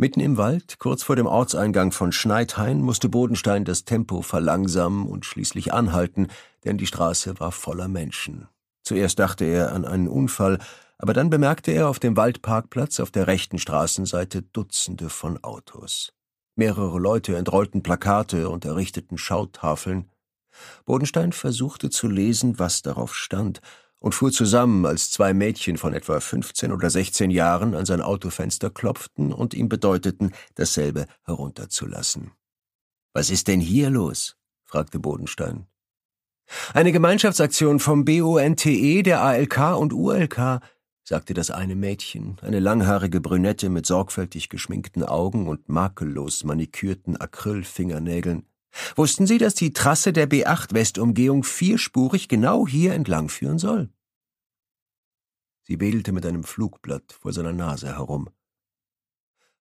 Mitten im Wald, kurz vor dem Ortseingang von Schneidhain, musste Bodenstein das Tempo verlangsamen und schließlich anhalten, denn die Straße war voller Menschen. Zuerst dachte er an einen Unfall, aber dann bemerkte er auf dem Waldparkplatz auf der rechten Straßenseite Dutzende von Autos. Mehrere Leute entrollten Plakate und errichteten Schautafeln. Bodenstein versuchte zu lesen, was darauf stand, und fuhr zusammen, als zwei Mädchen von etwa 15 oder 16 Jahren an sein Autofenster klopften und ihm bedeuteten, dasselbe herunterzulassen. »Was ist denn hier los?« fragte Bodenstein. »Eine Gemeinschaftsaktion vom BUNTE, der ALK und ULK«, sagte das eine Mädchen, eine langhaarige Brünette mit sorgfältig geschminkten Augen und makellos manikürten Acrylfingernägeln. »Wussten Sie, dass die Trasse der B8-Westumgehung vierspurig genau hier entlang führen soll?« Sie wedelte mit einem Flugblatt vor seiner Nase herum.